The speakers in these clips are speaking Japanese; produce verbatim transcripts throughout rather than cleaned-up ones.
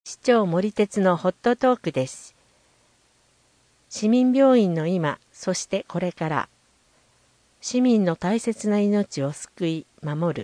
市長森鉄のホットトークです。市民病院の今、そしてこれから。市民の大切な命を救い、守る。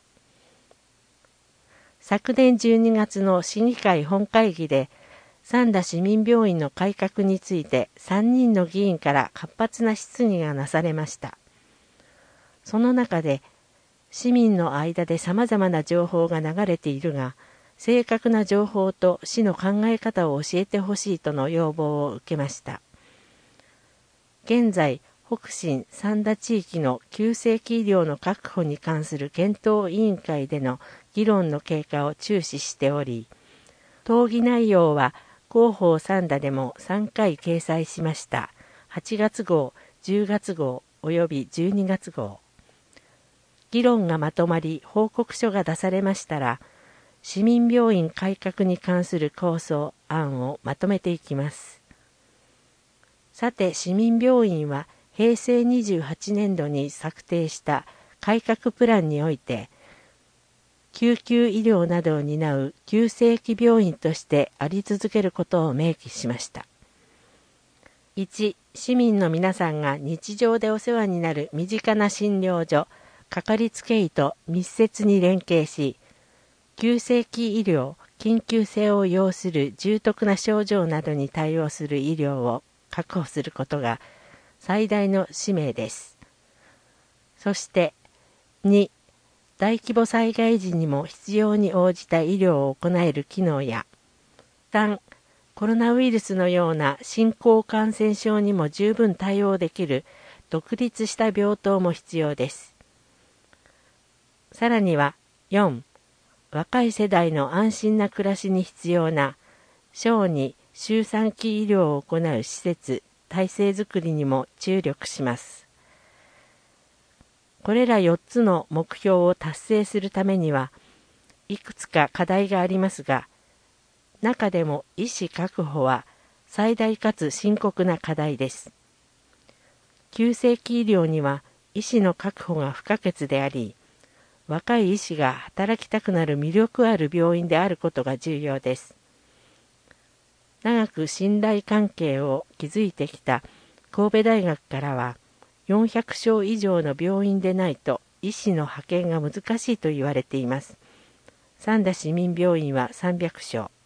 昨年じゅうにがつの市議会本会議で、三田市民病院の改革についてさんにんの議員から活発な質疑がなされました。その中で、市民の間で様々な情報が流れているが、正確な情報と市の考え方を教えてほしいとの要望を受けました。現在、北信三田地域の急性期医療の確保に関する検討委員会での議論の経過を注視しており、討議内容は広報三田でもさんかい掲載しましたはちがつ号、じゅうがつ号およびじゅうにがつ号。議論がまとまり報告書が出されましたら、市民病院改革に関する構想案をまとめていきます。さて、市民病院はへいせいにじゅうはちねんどに策定した改革プランにおいて、救急医療などを担う急性期病院としてあり続けることを明記しました。いち、市民の皆さんが日常でお世話になる身近な診療所、かかりつけ医と密接に連携し、急性期医療、緊急性を要する重篤な症状などに対応する医療を確保することが最大の使命です。そして、に、大規模災害時にも必要に応じた医療を行える機能や、さん、コロナウイルスのような新興感染症にも十分対応できる独立した病棟も必要です。さらには、よん、若い世代の安心な暮らしに必要な小児・周産期医療を行う施設、体制づくりにも注力します。これらよっつの目標を達成するためには、いくつか課題がありますが、中でも医師確保は最大かつ深刻な課題です。急性期医療には医師の確保が不可欠であり、若い医師が働きたくなる魅力ある病院であることが重要です。長く信頼関係を築いてきた神戸大学からは、よんひゃくしょう以上の病院でないと医師の派遣が難しいと言われています。三田市民病院はさんびゃくしょ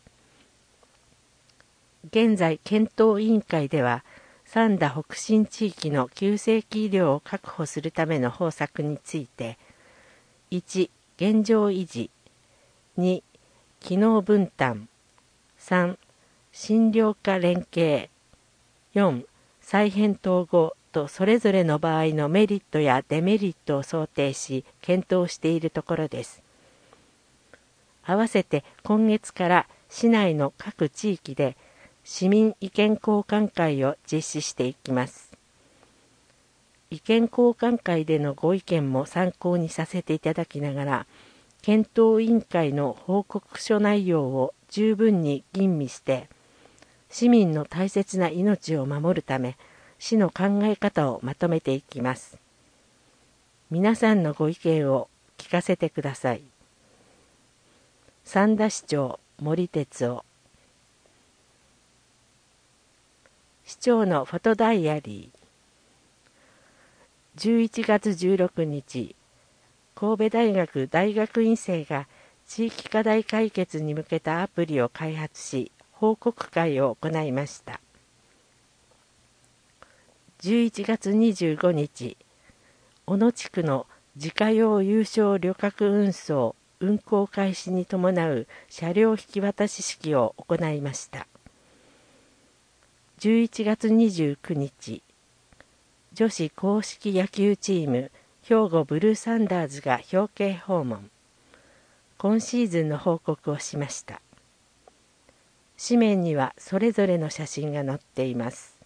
う。現在、検討委員会では、三田北信地域の急性期医療を確保するための方策について、いち、現状維持、に、機能分担、さん、診療科連携、よん、再編統合とそれぞれの場合のメリットやデメリットを想定し検討しているところです。合わせて今月から市内の各地域で市民意見交換会を実施していきます。意見交換会でのご意見も参考にさせていただきながら、検討委員会の報告書内容を十分に吟味して、市民の大切な命を守るため、市の考え方をまとめていきます。皆さんのご意見を聞かせてください。三田市長森哲夫。市長のフォトダイアリー。じゅういちがつじゅうろくにち、神戸大学大学院生が地域課題解決に向けたアプリを開発し、報告会を行いました。じゅういちがつにじゅうごにち、小野地区の自家用有償旅客運送運行開始に伴う車両引き渡し式を行いました。じゅういちがつにじゅうくにち、女子硬式野球チーム兵庫ブルーサンダーズが表敬訪問。今シーズンの報告をしました。紙面にはそれぞれの写真が載っています。